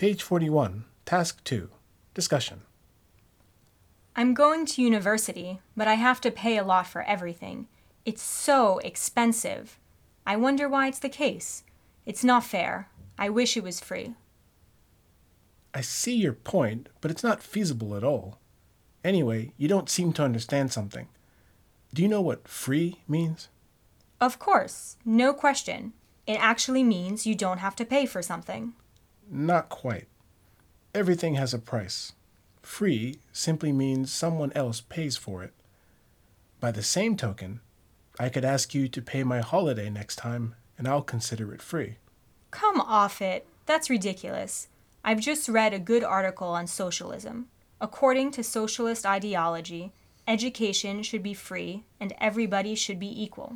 Page 41, Task 2, Discussion. I'm going to university, but I have to pay a lot for everything. It's so expensive. I wonder why it's the case. It's not fair. I wish it was free. I see your point, but it's not feasible at all. Anyway, you don't seem to understand something. Do you know what free means? Of course, no question. It actually means you don't have to pay for something. Not quite. Everything has a price. Free simply means someone else pays for it. By the same token, I could ask you to pay my holiday next time, and I'll consider it free. Come off it. That's ridiculous. I've just read a good article on socialism. According to socialist ideology, education should be free and everybody should be equal.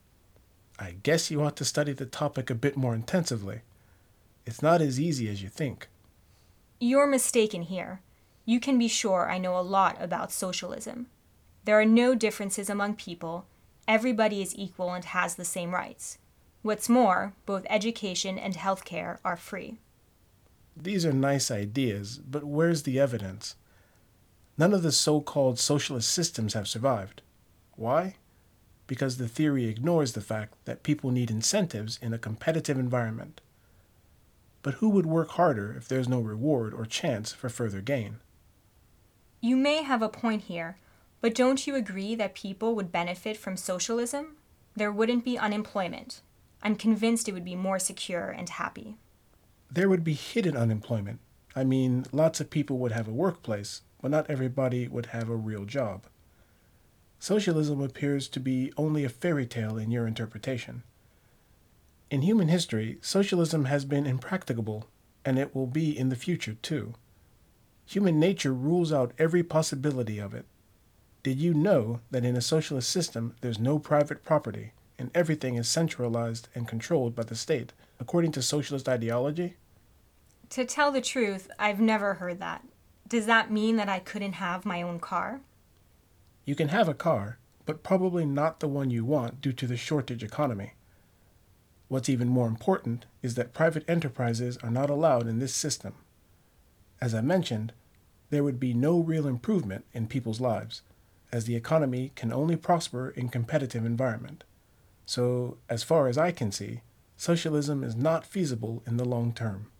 I guess you want to study the topic a bit more intensively. It's not as easy as you think. You're mistaken here. You can be sure I know a lot about socialism. There are no differences among people. Everybody is equal and has the same rights. What's more, both education and healthcare are free. These are nice ideas, but where's the evidence? None of the so-called socialist systems have survived. Why? Because the theory ignores the fact that people need incentives in a competitive environment. But who would work harder if there's no reward or chance for further gain? You may have a point here, but don't you agree that people would benefit from socialism? There wouldn't be unemployment. I'm convinced it would be more secure and happy. There would be hidden unemployment. I mean, lots of people would have a workplace, but not everybody would have a real job. Socialism appears to be only a fairy tale in your interpretation. In human history, socialism has been impracticable, and it will be in the future too. Human nature rules out every possibility of it. Did you know that in a socialist system there's no private property, and everything is centralized and controlled by the state, according to socialist ideology? To tell the truth, I've never heard that. Does that mean that I couldn't have my own car? You can have a car, but probably not the one you want due to the shortage economy. What's even more important is that private enterprises are not allowed in this system. As I mentioned, there would be no real improvement in people's lives, as the economy can only prosper in competitive environment. So, as far as I can see, socialism is not feasible in the long term.